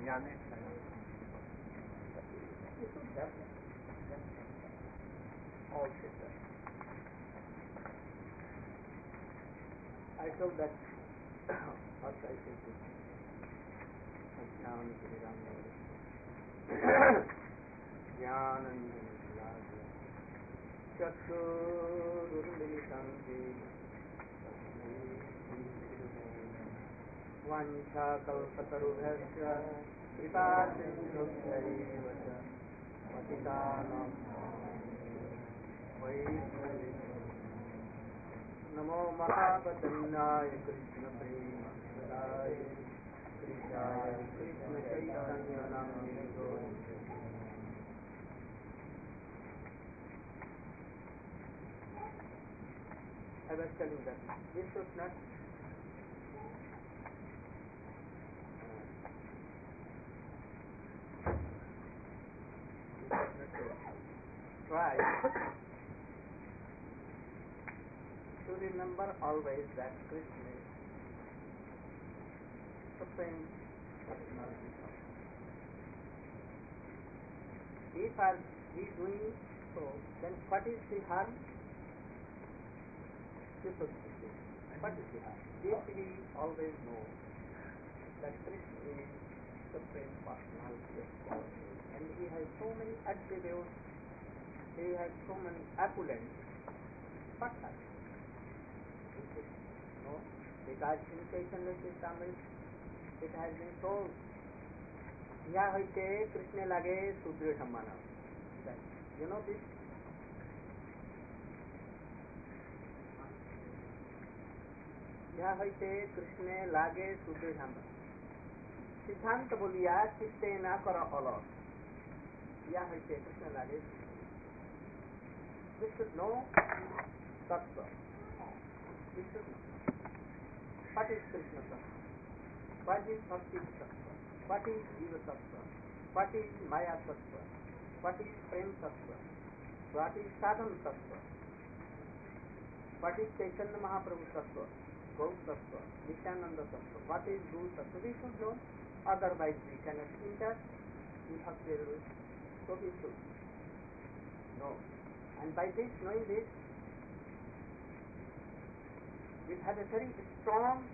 Jnane. You should have all should have. I told that what I said to Jnana Chaturmilitam Vancha kalpatarubhasya Kripasinubhyaiva ca Patitanam Vaishnavim Namo Mahapadanyaya Krishna Prema Sadaya Krishaya Krishna Chaitanya Namini Goswami. I was telling that we should not try to remember always that Krishna is Supreme Personality. If we doing so, then what is the harm? What is the harm? If we always know that Krishna is Supreme Personality of God, and He has so many attributes, He has so many opulence, what happens? No, because in Chaitanya Charitamrita it has been told, या होते कृष्ण लागे सुदृढ़ मानव. You know this? या होते कृष्ण लागे सुदृढ़ मानव. सिद्धांत बोलिया चित्ते न कर अलग. या होते कृष्ण लागे. We should know tattva. We should know what is Krishna tattva, what is Bhakti tattva, what is Jiva tattva, what is Maya tattva, what is Prem tattva, what is Sadhana tattva, what is Chaitanya Mahaprabhu tattva, Gaur tattva, Nityananda tattva, what is Guru tattva. We should know, otherwise we cannot enter in Bhakti Rus. So we should know. And by this, knowing this, we have a very strong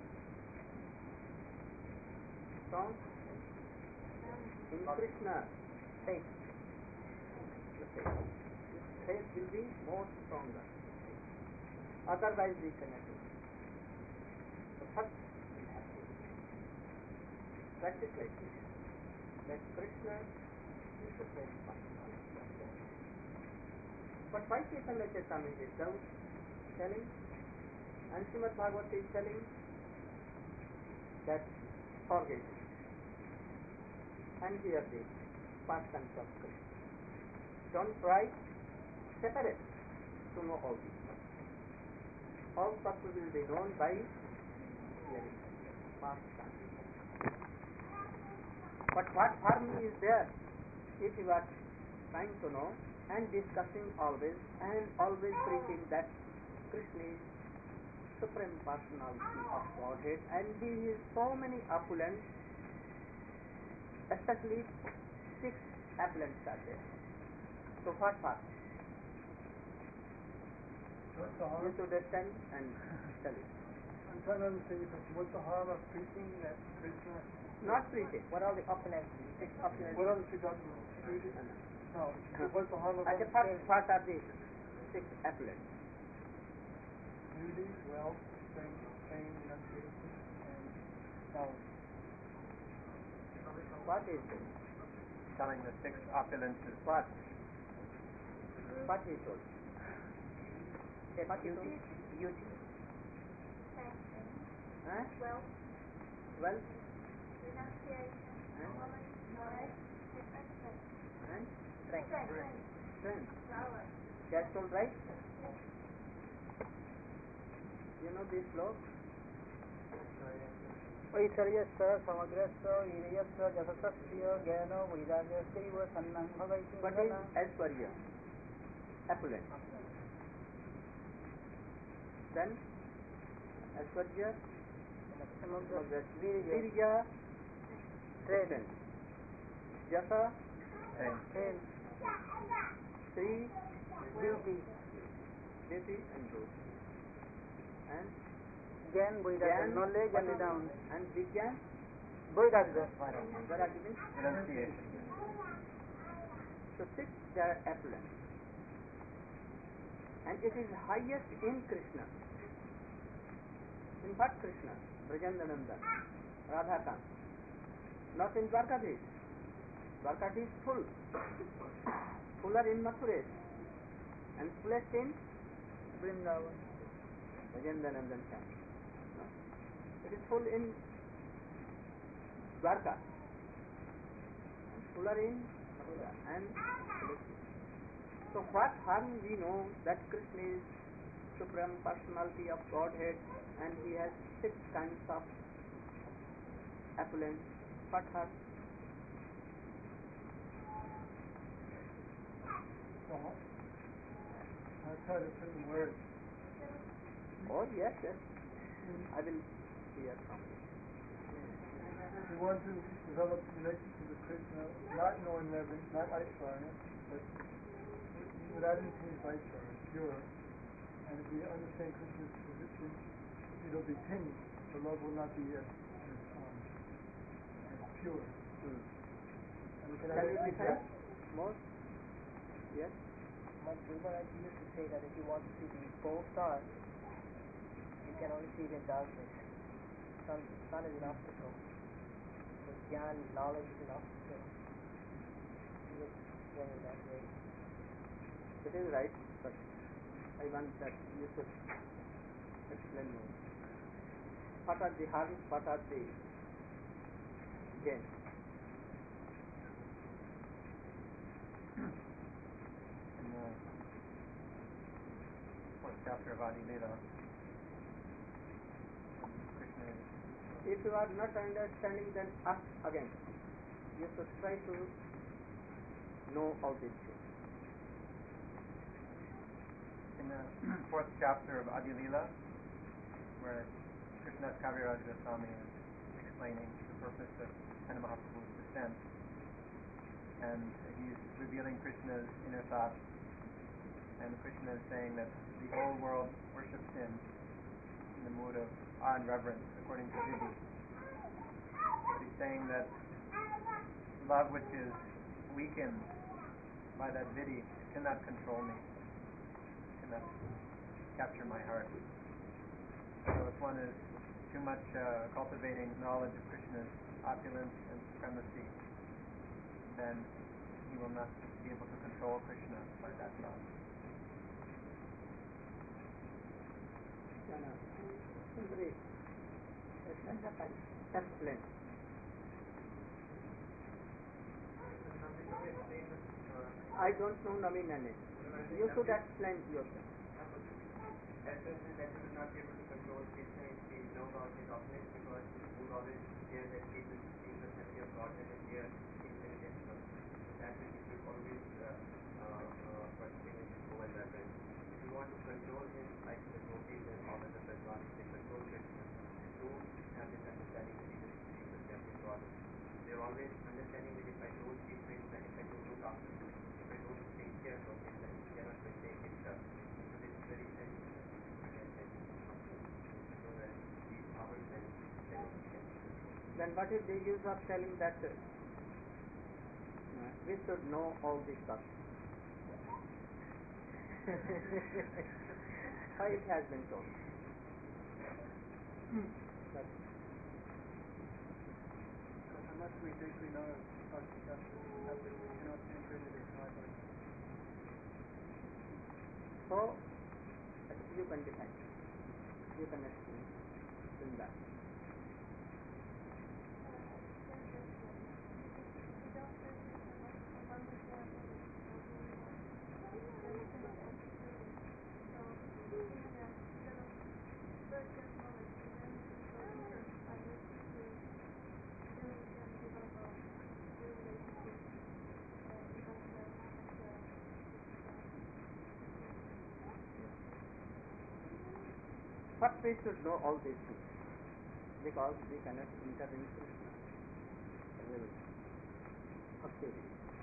in Krishna faith. The faith will be more stronger. Otherwise we cannot do it. So first we have to practice like this. That Krishna is the Supreme Personality of God. But why Chaitanya Charitamrita is telling, and Srimad Bhagavata is telling that forget it. And here the pastimes of Krishna. Don't try separate to know all these things. All tattva will be known by hearing pastimes. But what harm is there if you are trying to know and discussing always and always preaching that Krishna is Supreme Personality of Godhead and He is so many opulence, especially 6 opulence are there. So what part? You should attend and tell it. I'm trying to understand, what's the harm of preaching that Krishna? Not preaching. What are the opulence? 6 opulence. What are the 6 opulence? No. What's the harm of the first part are the 6 opulence. Beauty, wealth, strength, fame, reputation, and knowledge. What is it? Telling the 6 opulences. What? What he told? Beauty. Huh? Wealth. Renunciation. Knowledge. And strength. Power. That's all right? You know this law? ऐश्वर्यस्य समग्रस्य वीर्यस्य यशस्य ज्ञानो वैराग्यस्यैव सन्नं भवति. What is Aishwarya? Opulence. Then Aishwarya, Virya, strength. Jasa, Pain. Sri, Beauty. beauty and growth. And Gyan, Vairagya. Gyan, Knowledge and renown. and Vigyan, Vairagya. Vairagya means Renunciation. so six they are affluent. And it is highest in Krishna. In what Krishna? Brajandanandan, Radhakant. Not in Dwarkadhish. Dwarkadhish full. Fuller in Mathuresh. And fullest in Vrindavan. Brajandanandan camp. No? It is full in Dwarka. And fuller in Mathura. And so what harm we know that Krishna is Supreme Personality of Godhead and he has six kinds of affluence. What harm? I've heard of certain words. Oh yes, yes. I will hear from you. We want to develop relationship with Krishna, not knowing Reverend, not Aishwarya, but without anything Vaishwarya, pure. And if we understand Krishna's position, it'll be tinged. The love will not be as pure. And we can Can you understand define that. more? Yes. Guru Maharaj used to say that if you want to see the pole star, you can only see it in darkness. Sun is an obstacle. So Gyan, knowledge is an obstacle. He was saying that way. It is right, but I want that you should explain more. What are the harms? What are the gains? In the fourth chapter of Adi Lila, Krishna is If you are not understanding, then ask again. You should try to know all these things. in the fourth chapter of Adi Lila, where Krishnadas Kaviraj Goswami is explaining the purpose of Chaitanya Mahaprabhu's descent, and he's revealing Krishna's inner thoughts, and Krishna is saying that the whole world worships him in the mood of awe and reverence, according to Vidhi. He's saying that love which is weakened by that Vidhi cannot control me, cannot capture my heart. So if one is too much cultivating knowledge of Krishna's opulence and supremacy, then he will not be able to control Krishna by that thought. Explain. I don't know Naveen and it. You should explain yourself. That person that will not be able to control Krishna if he knows about his opulence, because he would always hear that people see the personality of God and hear intelligence. So that will he should always participate in his own reverence. If you want to control him, like the devotees and all other personalities, they control Krishna. Don't have this understanding that he will see the personality of God. They are always understanding that if I don't keep Krishna, if I don't look after him, if I don't take care of him, then he cannot maintain himself. So this is very sensitive. Then what is the use of telling that we should know all these stuff? How it has been told. But Unless we deeply know Bhakti Shastra, we cannot enter into this high Bhakti. so you can define. You can explain that. But we should know all these things because we cannot enter in Krishna. will succeed.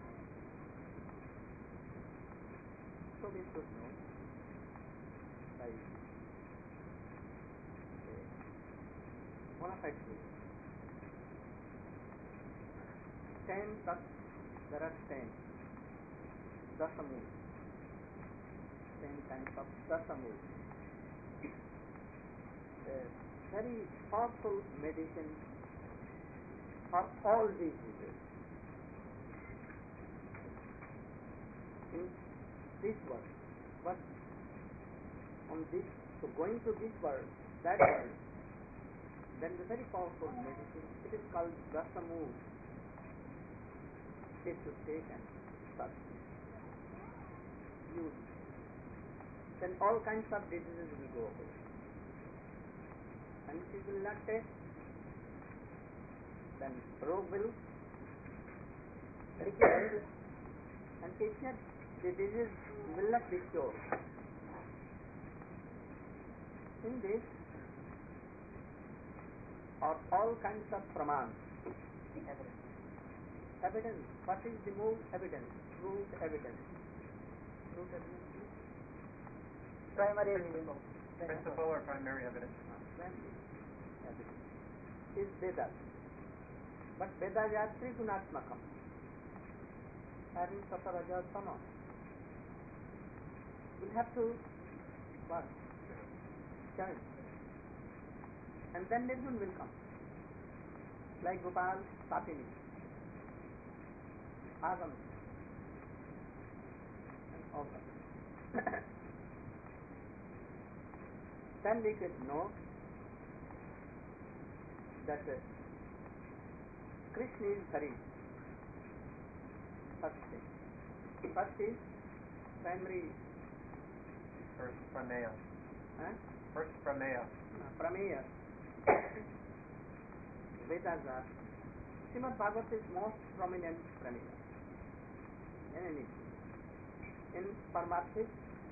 So we should know by bona fide way. 10 Tats, there are 10 Dasamu, 10 kinds of Dasamu. Very powerful medicine for all diseases. In this world, but on this, so going to this world, that world, then the very powerful medicine, it is called Dasamu. It should take and start use. Then all kinds of diseases will go away. And if you will not take, then rogue will recur, and if not, the disease will not be cured. In this are all kinds of pramans, evidence. What is the more evidence? Root evidence. Root evidence is Primary evidence. Principal or primary evidence? primary evidence is Vedas. But Vedas are Trigunatmakam, having Sataraja Sama. We'll have to what? Join. And then Nirgun will come. Like Gopal, Tapini, Agam, and all that. Then we could know that Krishna is Hari. First thing. First is primary. First prameya. Huh? First prameya. Prameya. Vedas are. Srimad Bhagavatam is most prominent prameya in anything. In Paramarthik,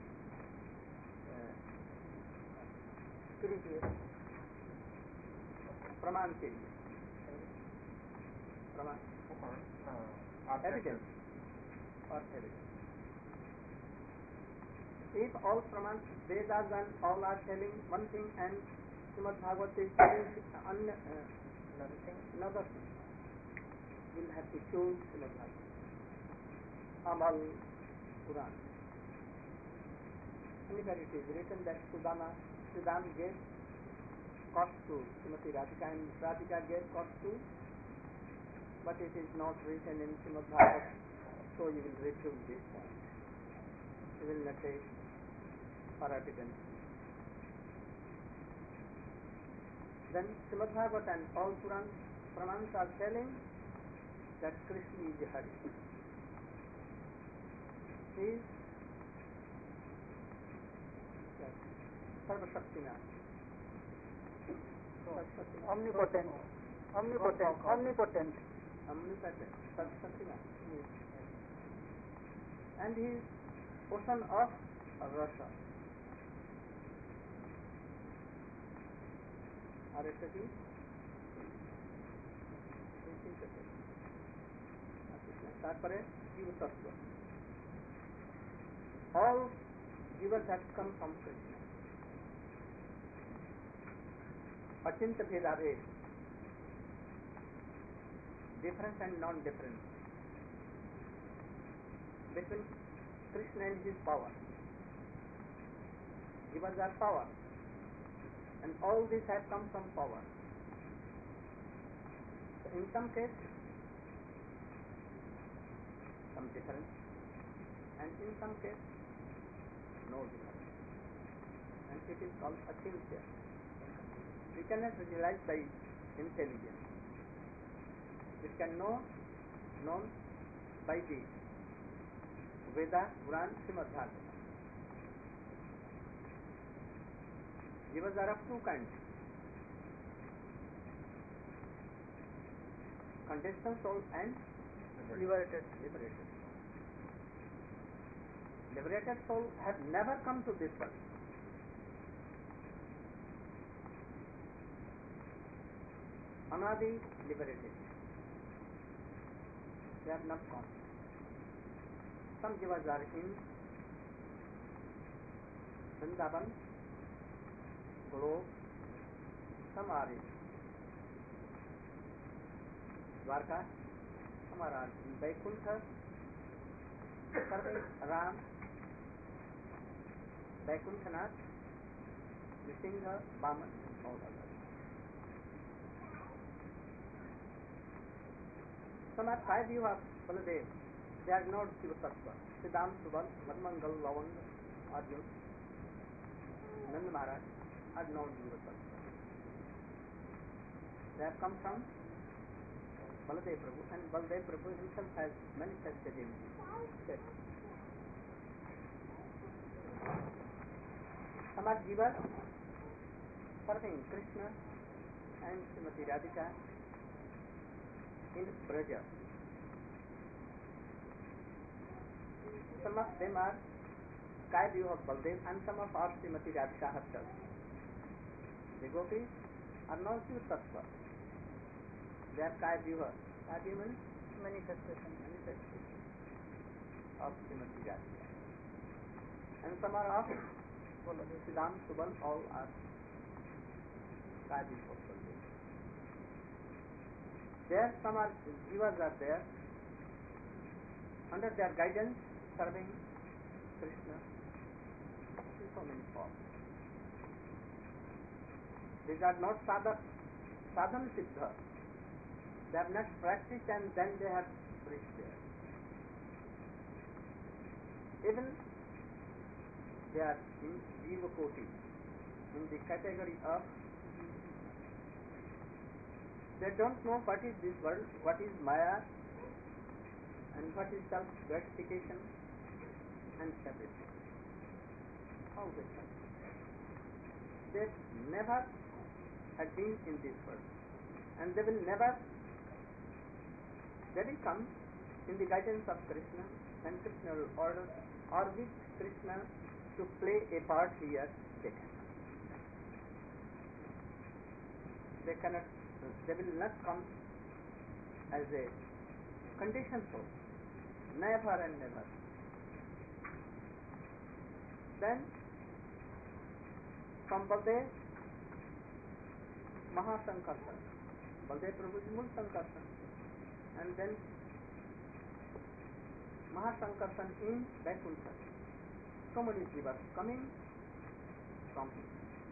Praman period. Praman. Evidence. Or evidence. If all Praman, Vedas and all are telling one thing and Srimad Bhagavatam is telling another thing, we'll have to choose Srimad Bhagavatam. Amal Puran. Anywhere it is written that Sudan gave cost to Srimati Radhika and Radhika gave cost to, but it is not written in Srimad Bhagavatam, so you will refute this point. You will not take for evidence. Then Srimad Bhagavatam and all Pramans are telling that Krishna is Hari. He is Sarvashaktiman. Omnipotent. Omnipotent. Sarvashaktiman. And he is ocean of rasa. Arasati. তারপরে জীবতত্ত্ব. All jivas have come from Krishna. Achinta Bhedabhed, difference and non-difference between Krishna and his power. Jivas are power, and all these have come from power. So in some case, some difference, and in some case, no difference. And it is called achintya. We cannot realize by intelligence. It can known by the Veda, Puran, Srimad Bhagavatam. Jivas are of two kinds. Conditional soul and liberated soul. Liberated soul have never come to this world. Anadi liberated. they have not gone. Some jivas are in Vrindavan, Golok, some are in Dwarka, some are in Vaikuntha, serving Ram, Vaikuntanath, Nrsimha, Vaman, and all others. Some are 5 view of Baladev. They are not Shiva Tattva. Siddham, Subal, Madmangal, Lavang, Arjun, Nand Maharaj are not Shiva Tattva. They have come from Baladev Prabhu, and Baladev Prabhu himself has manifested in this. Some are Jivas serving Krishna and Srimati Radhika in Braja. Some of them are sky view of Baldev, and some of our Srimati Radhika herself. The gopis are not Shiva Tattva. They are sky view. Sky view means manifestation of Srimati Radhika. And some are of Siddham, Subal, all are sky view of Baldev. There some are jivas are there under their guidance serving Krishna in so many forms. These are not sadhana siddha. They have not practiced and then they have reached there. Even they are in jiva koti, in the category of they don't know what is this world, what is Maya, and what is self-gratification, and everything. How they can? They never had been in this world, and they will never. They will come in the guidance of Krishna, and Krishna will order, or with Krishna to play a part here. They can. They cannot. They will not come as a conditioned soul, never and never. Then from Baldev, Mahasankarsan, Baldev Prabhu is Mul Sankarsan, and then Mahasankarsan in Vaikuntha. So many jivas coming from him.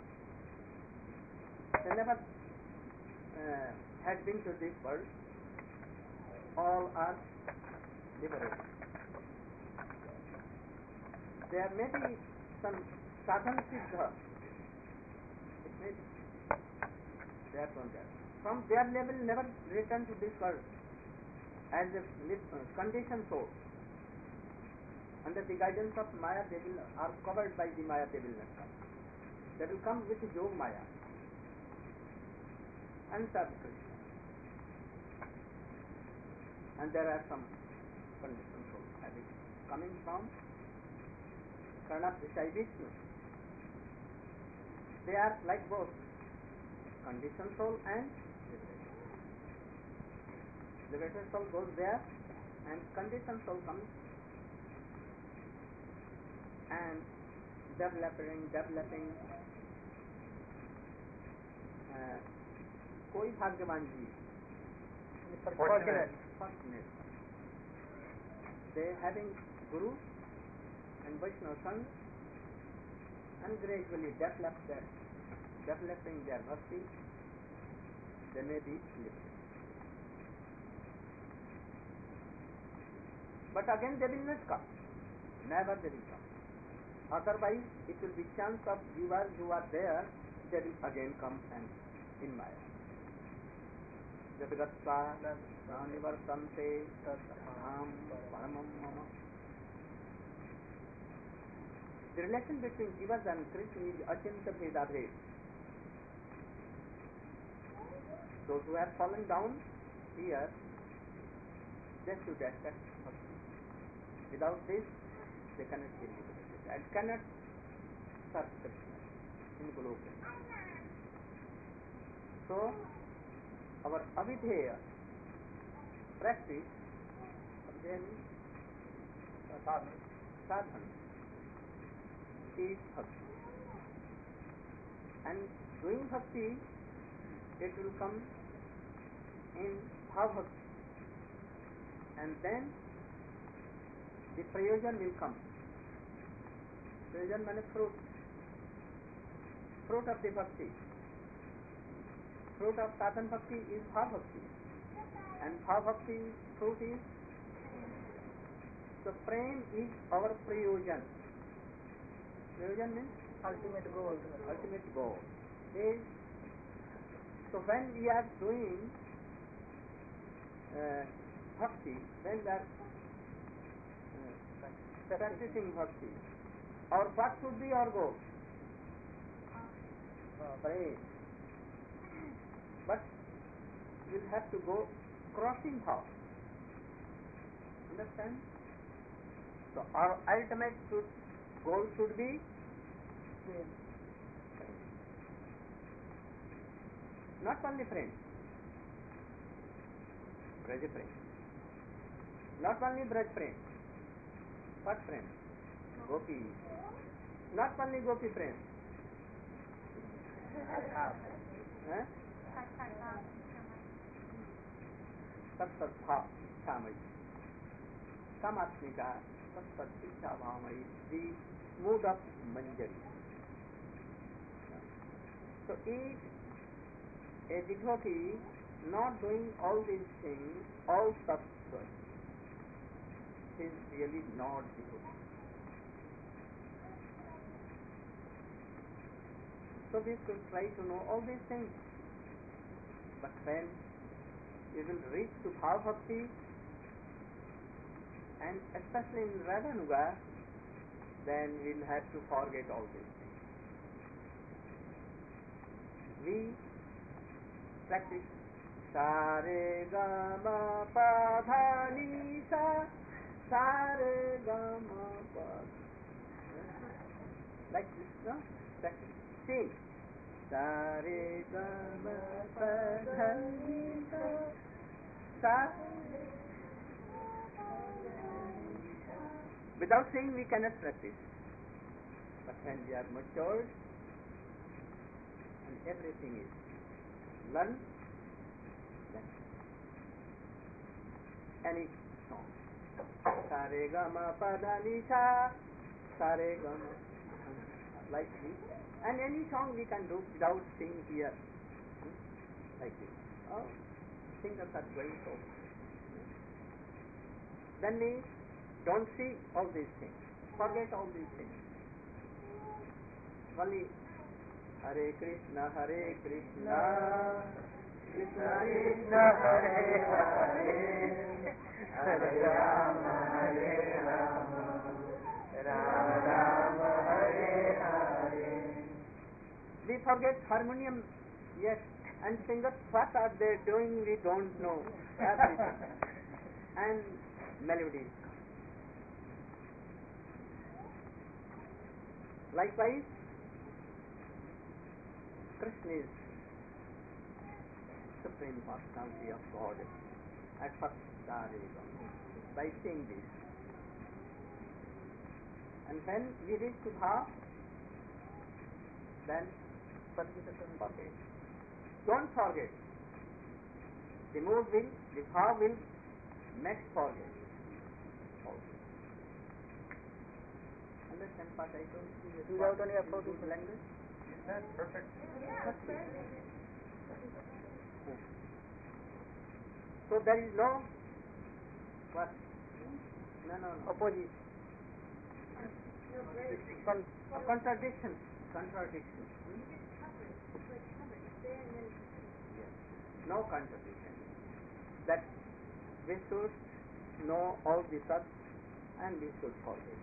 They never had been to this world, all are liberated. There may be some sadhana siddha, it may be, they are from there. From their level never return to this world as a conditioned soul. Under the guidance of Maya, they will are covered by the Maya, they will not come. They will come with Yog Maya and serve Krishna. And there are some conditioned souls coming from Karna Desai Vishnu. They are like both conditioned soul and liberated. Liberated soul goes there and conditioned soul comes and developing कोई भाग्यवान जी fortunate they having Guru and Vaishnava Sangh and gradually developing their bhakti, they may be liberated. But again they will not come. Never they will come. Otherwise it will be chance of jivas who are there, they will again come and in Maya. Jadgatva nivartante aham paramam mama. The relation between jivas and Krishna is achintya bhedabhed. Those who have fallen down here, they should accept bhakti. Without this, they cannot be liberated and cannot serve Krishna in Goloka. So, our avidheya practice then Sadhana. sadhana is bhakti. And doing bhakti, it will come in bhav bhakti. And then the prayojan will come. Prayojan means fruit. Fruit of the bhakti. Fruit of sadhana bhakti is bhav bhakti. And bhav bhakti fruit is, so prem is our prayojan. Prayojan means Ultimate goal. ultimate goal. Is, so when we are doing bhakti, when we are practicing bhakti, or what should be our goal? Prem. But we'll have to go crossing bhav. Understand? So our ultimate goal should be Prem. not only friends, Braj friends, not only Braj friends, what friends? Gopi. Not only Gopi friends. Eh? Tatsat Bhavamai. Samatmika Tatsat Bhavamai. The mood of Manjari. So if a devotee not doing all these things, all tattva, he is really not devotee. So we should try to know all these things. But when we will reach to Bhav Bhakti, and especially in Radhanuga, then we will have to forget all these things. We practice Sa Re Ga Ma Pa Dha Ni Sa, Sa Re Ga Ma Pa. Like this, no? Practice. Sing. Sa Re Ga Ma Pa Dha Ni Sa, Sa. Without saying we cannot practice. But when we are matured and everything is learned, then any song. Sa Re Ga Ma Pa Dha Ni Sa, Sa Re Ga Ma. Like this. And any song we can do without singing here. Like this. Oh, singers are very so. Then we don't see all these things. Forget all these things. Only Hare Krishna, Krishna Krishna, Hare Hare, Hare Rama, Rama Rama, Hare Hare. We forget harmonium, yes, and singers, what are they doing? We don't know. Everything. And melodies. Likewise, Krishna is supreme personality of God at first by saying this. And when we reach to Bhav, then forget. Don't forget. The mood will, the Bhav will make forget. Understand what I told you? Without any effort in the language? Is that perfect? So there is no what? No. opposite. Contradiction. No contradiction. That we should know all the Sat and we should forget.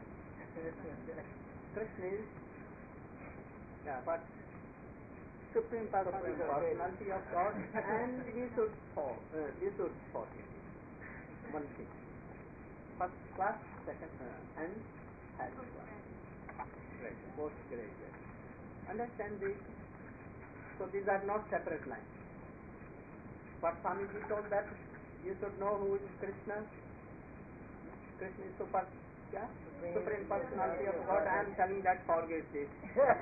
Krishna is what? Supreme personality of God, and we should forget one thing. First class, second, and third class. Great, postgraduate. Understand this? So these are not separate lines. But Swamiji told that you should know who is Krishna, Krishna is supreme personality of God. I am telling that forget this.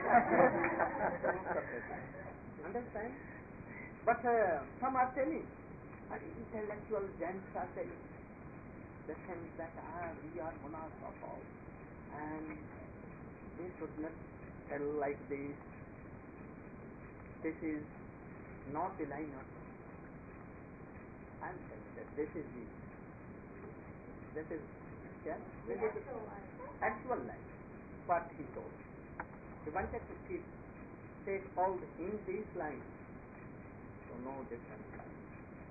Understand? But some are telling, and intellectual gents are telling the things that we are monarchs of all, and we should not tell like this. This is not the line of. I am telling that this is actual life. What he told. He wanted to take all in these lines, so no different line.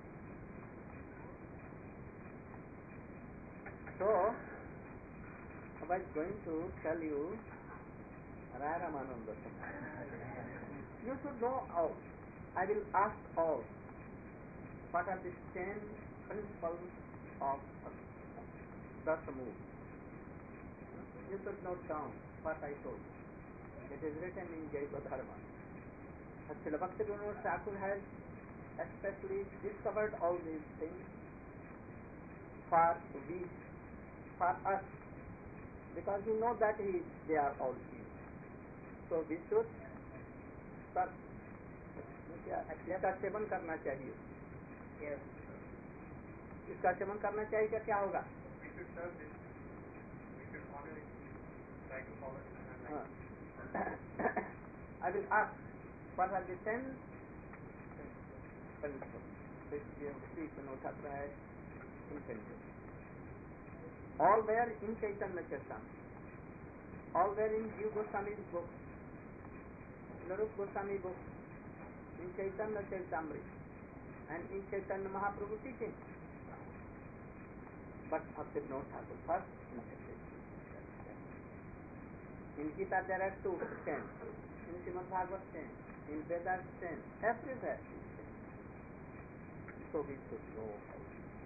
So I was going to tell you Ramananda. You should know all. I will ask all. What are the 10 principles of Dasamud? You should note down what I told you. It is written in Jaiva Dharma. Srila Bhaktivinoda Thakur has especially discovered all these things for us, because you know that they are all evil. So we should इसका सेवन करना चाहिए. इसका सेवन करना चाहिए क्या क्या होगा? We should serve this. We should honor it. Try to follow it. I will ask, what are the 10 principles which Sri Vinodhatra has intended? All were in Chaitanya Charitamrita. All were in Jiva Goswami's book, in Rupa Goswami book, in Chaitanya Charitamrita, and in Chaitanya Mahaprabhu teaching. But Bhaktivinoda Thakur first intended. In Gita there are 2, 10. In Srimad Bhagavad 10. In Vedas 10. Everywhere is 10. So we should know how.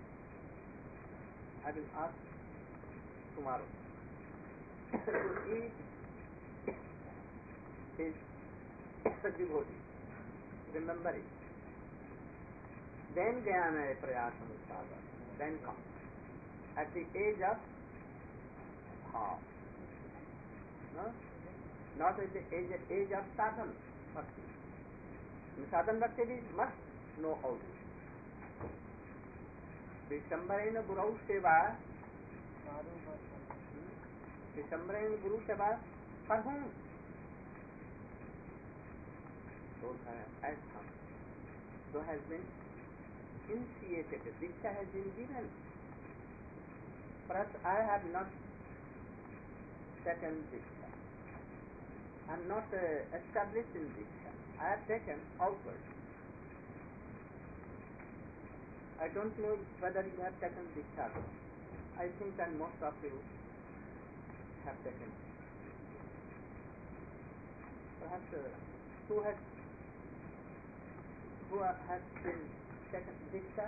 I will ask tomorrow to each his devotee. Remember it. Then Jnana Prayasam Uttava. Then come. At the age of half. No? Not at the age of sadhana bhakti. In sadhana bhakti we must know all this. Vishambarena Guru Seva. Vishambarena Guru Seva for whom? Those as come. So has been initiated. Diksha has been given. Perhaps I have not taken Diksha. I am not established in Diksha. I have taken outward. I don't know whether you have taken Diksha. I think that most of you have taken. Perhaps who has been taken Diksha?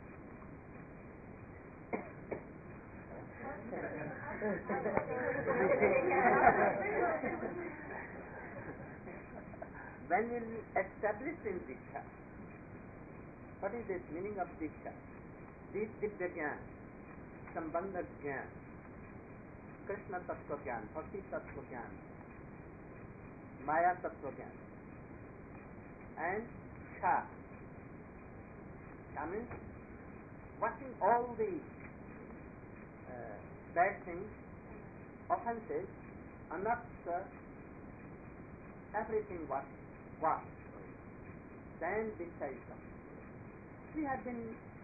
When will you establish in Diksha? What is the meaning of Diksha? Divya Gyan, Sambandha Gyan, Krishna Tattva Gyan, Bhakti Tattva Gyan, Maya Tattva Gyan, and Kha. Kha means watching all the bad things, offenses, are not everything what. Then Diksha is come. We have been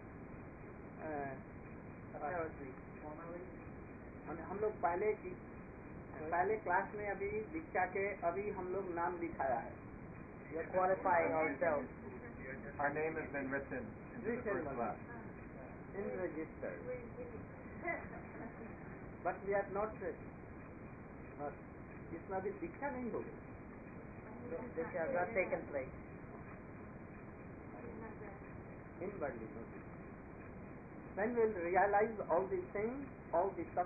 हम लोग पहले class में अभी दीक्षा के अभी हम लोग नाम लिखाया है. We are qualifying ourselves. Our name has been written into the first class. In register. But we are not. इसमें अभी दीक्षा नहीं होगी. This has not taken place. Inwardly notice. When we will realize all these things, all the stuff,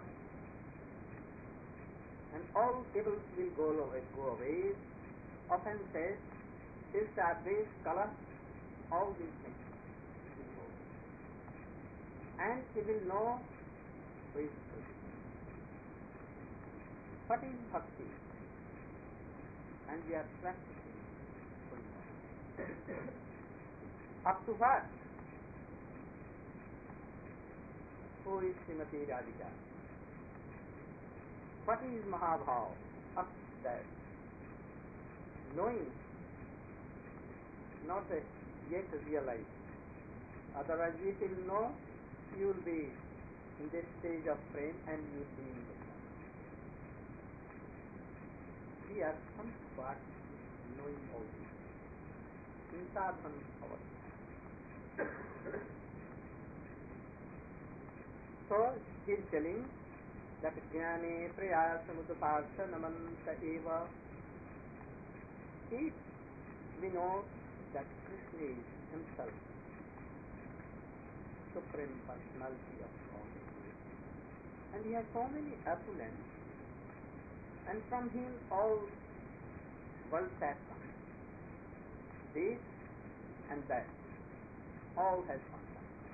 and all evils will go away, offenses, dishabits, color, all these things will go away. And he will know who is good. What is bhakti? And we are practicing up to what? Who is Srimati Radhika? What is Mahabhav? Up to that. Knowing, not yet realized. Otherwise we will know you will be in this stage of prem and you will be in the sun. We are somewhat knowing all this. In sadhan avastha. So he is telling that jnane prayasamudapasya namanta eva. If we know that Krishna is himself Supreme Personality of God, and he has so many opulence, and from him all worlds have come, this and that, all has come.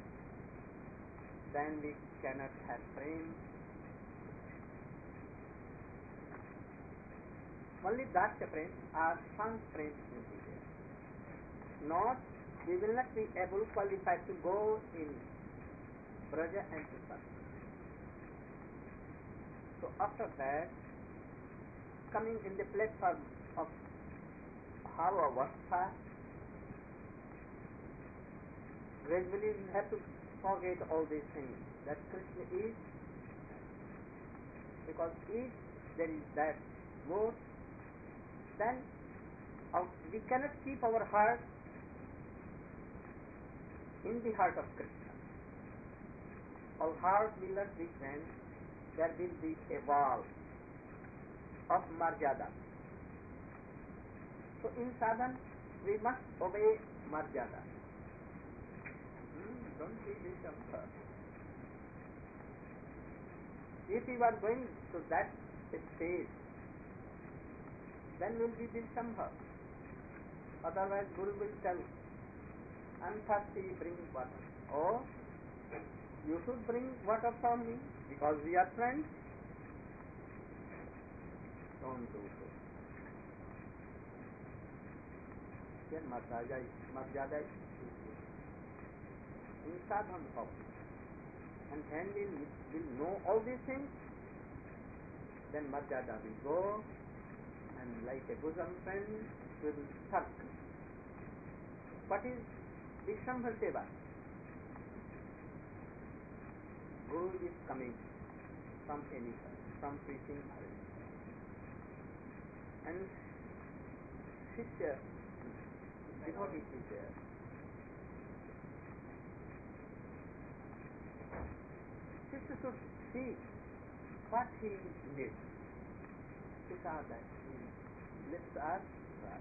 Then we cannot have prem. Only Dakya prem or sans prem will be there. Not, we will not be able qualified to go in Braja and to Sat. So after that, coming in the platform of Bhava-avastha, gradually we have to forget all these things, that Krishna is, because if there is that more, then we cannot keep our heart in the heart of Krishna. Our heart will not be cleansed. There will be a wall of marjada. So in sadhan, we must obey marjada. Don't be disappointed. If you are going to that stage, then will be Vishambha. Otherwise Guru will tell, I'm thirsty, bring water. Or you should bring water from me because we are friends. Don't do so. Then Marjada is in sadhan of. And when we will know all these things, then Marjada will go, and like a bosom friend will serve. What is Vishambha Seva? Guru is coming from anywhere, from preaching Hari. And Shishya, devotee is there. Shishya should see what he needs. Because that his lips are dry.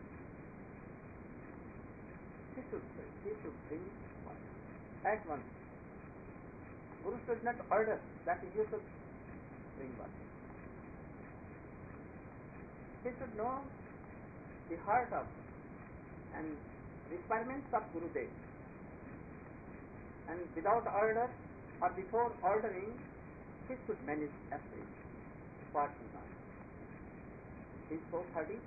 He should bring water at once. Guru should not order that you should bring water. He should know the heart of and requirements of Gurudev. And without order or before ordering, he should manage everything. What he wants. He is so hardy,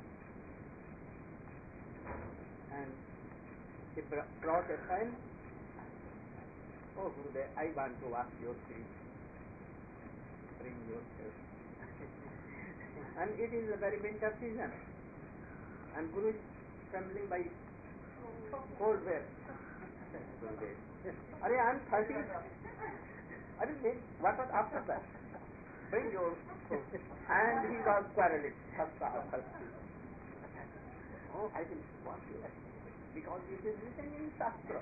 and he brought a friend. Oh Gurudev, I want to wash your feet. Bring yourself. And it is a very winter season, and Guru is trembling by cold weather. Gurudev, Are I am 30. What was after that? Bring your food. And he was quarreling. Oh, I will want you because it is written in Shastra.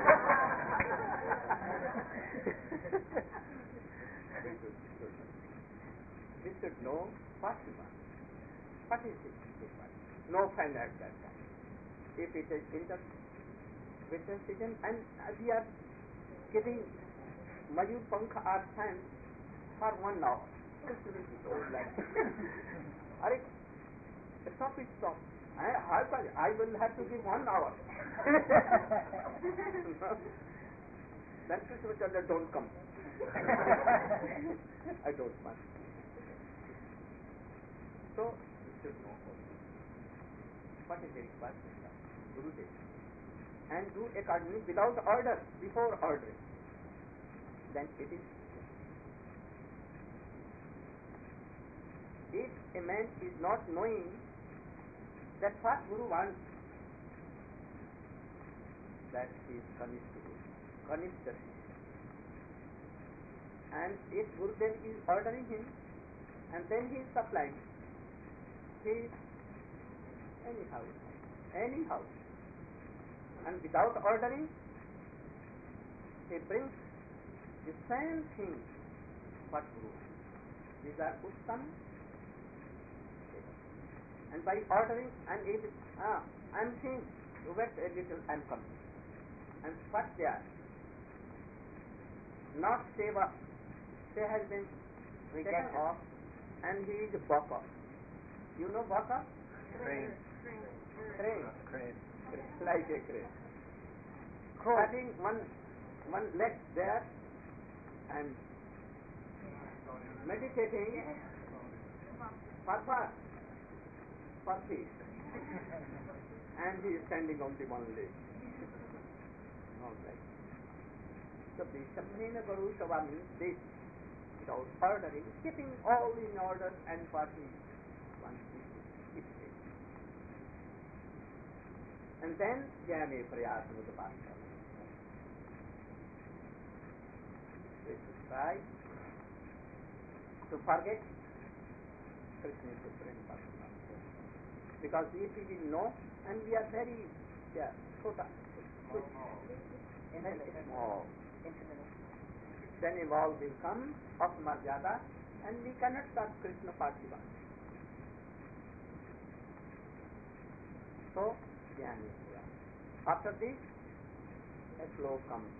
We should know what we want. What is it? No friend at that time. If it is winter season and we are getting Mayur Pankha or fan for 1 hour. Krishna will be told like, stop it, stop. I will have to give 1 hour. Then Krishna will tell that don't come. I don't want. So you should know all this. What is the requirement of Gurudev? And do accordingly without order, before ordering. Then it is. If a man is not knowing that what Guru wants, that he is Kanishta Guru, Kanishta Shishya. And if Gurudev is ordering him, and then he is supplying, he is anyhow. And without ordering, he brings the same thing what Guru wants. These are Uttam. And by ordering, and if I am seeing, you wait a little, I am coming. And what they are? Not seva. They has been taken off, and he is baka. You know baka? Crane. Crane. Like a crane. Having one leg there and meditating for peace. And he is standing on the one leg. All right. So the Samnena Garu Sava means this, without ordering, keeping all in order, and what he wants to keep it. And then Jnane Prayas Mudapasta. We should try to forget Krishna Supreme Personality. Because if we will know, and we are very small, then a wall will come of Marjada, and we cannot serve Krishna Parthiva. So, Jnana. After this, a flow comes.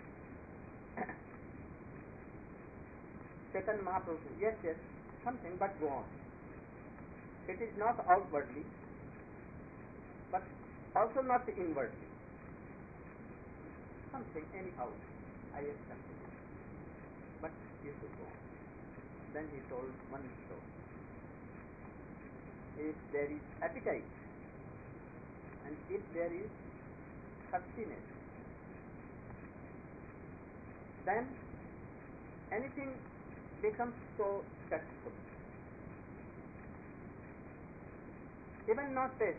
Chaitanya Mahaprabhu says, yes, something, but go on. It is not outwardly, but also not inwardly. Something, anyhow, I accept it. But you should go on. Then he told one story. If there is appetite, and if there is thirstiness, then anything becomes so tasteful. Even not taste.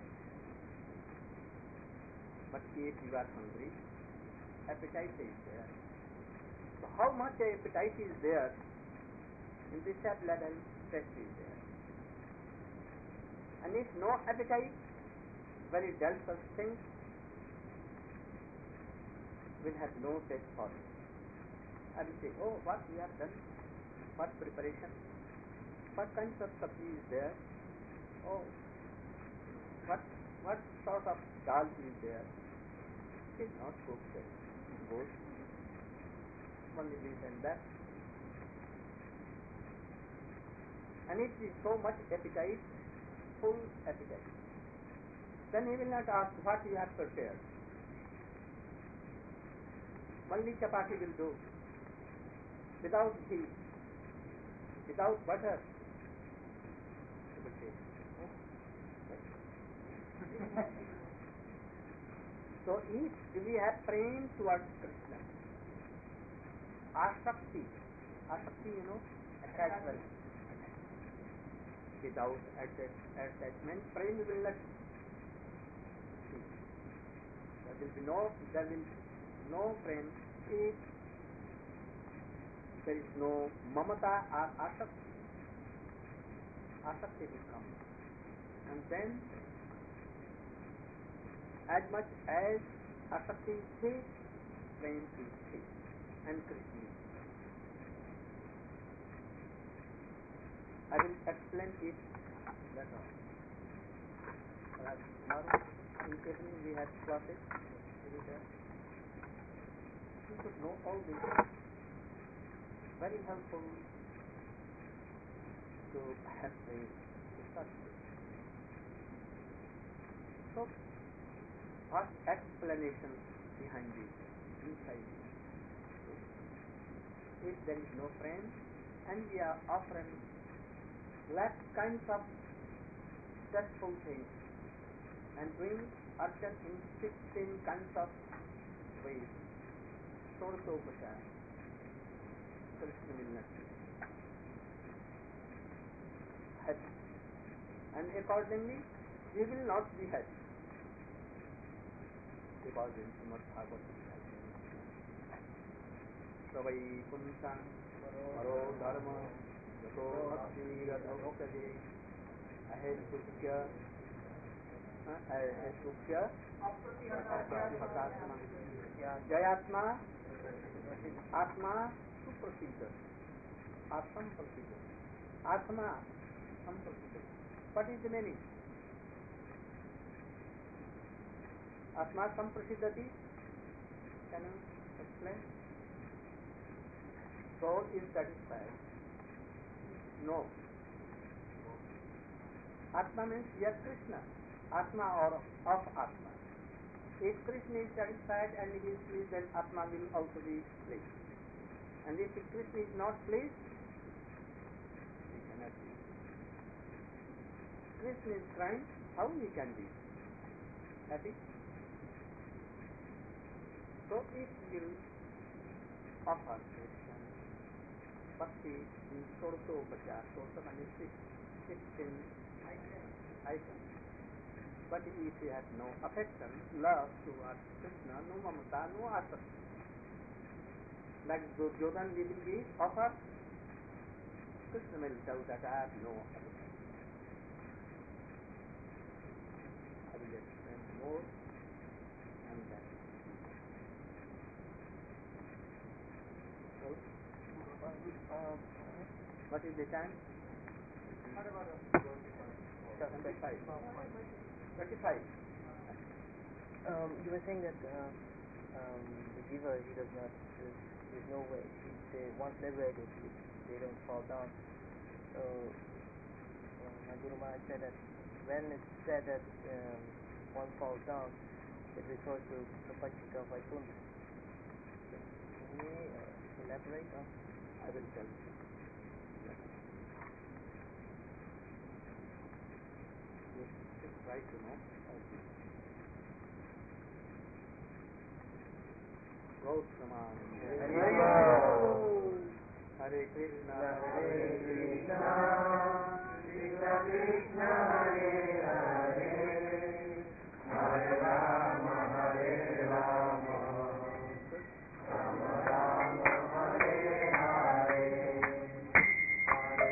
But if you are hungry, appetite is there. So how much appetite is there, in this level, taste is there. And if no appetite, very dull such things will have no taste for it. I will say, oh, what we have done, what preparation, what kinds of sabji is there, oh, what sort of dal is there. It is not cooked well. Good. Only this and that. And it is so much appetite, full appetite. Then he will not ask what you have prepared. Only chapati will do. Without ghee, without butter. He will say, so if we have praying towards Krishna, Ashakti, you know, attachment. Without attachment, praying will not cease. There will be no praying if there is no mamata or ashakti. Ashakti will come. And then, as much as ashakti is his, praying is his, and Krishna is. I will explain it later on. Tomorrow in evening we have classes. You should know all this. Very helpful to have the discussion. So, what explanation behind this, inside this? If there is no friend, and we are offering less kinds of successful things and doing archan in 16 kinds of ways. Shodasopachar, Krishna will not be happy. And accordingly, he will not be happy. Because in Srimad Bhagavatam, Savai Punsam Maro Dharma Yato Bhakti Radhokade Ahesukya Apratishatma Jayatma Atma Suprasita Atma Prasita Atma Samprasita. What is the meaning? Atma Samprasidati. Can you explain? Soul is satisfied. No. Atma means yes, Krishna. Atma or of Atma. If Krishna is satisfied and he is pleased, then Atma will also be pleased. And if Krishna is not pleased, he cannot be. Krishna is crying, how he can be happy? So if we will offer Krishna bhakti in Shodasopachar, Shodasopachar means 16 items. But if he has no affection, love towards Krishna, no mamata, no asakti. Like Duryodhana will be offered, Krishna will tell that I have no affection. I will explain more and then. What is the time? 25. 25. You were saying that the jiva, he does not, there's no way, once liberated, they don't fall down. So, my Guru Maharaj said that when it's said that one falls down, it refers to Prapachika Vaikuntha. Can you elaborate on? I will tell you. Just try to know. Hare Krishna, Hare Krishna, Krishna Krishna, Hare Hare, Hare Rama, Hare Rama, Rama Rama, Hare Hare, Hare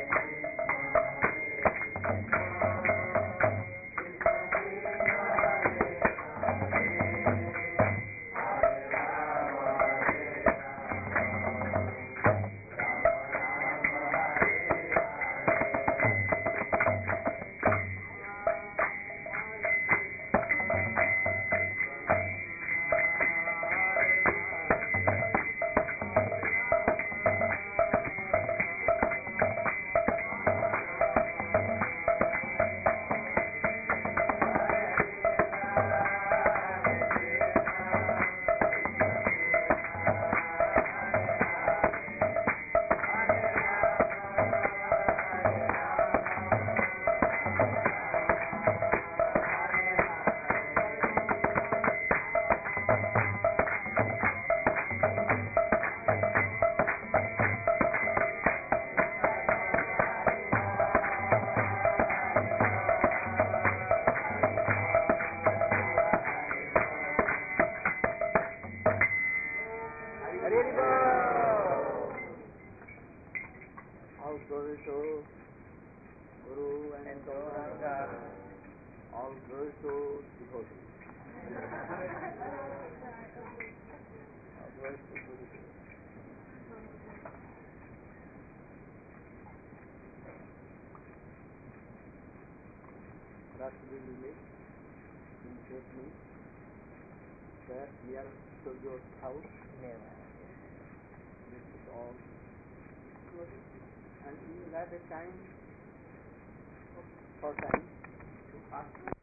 All glory to Guru and Gauranga. All glory to devotees. All glory to Guru. That will make immediately that near to your house. This is all good. And you will have a time for time to ask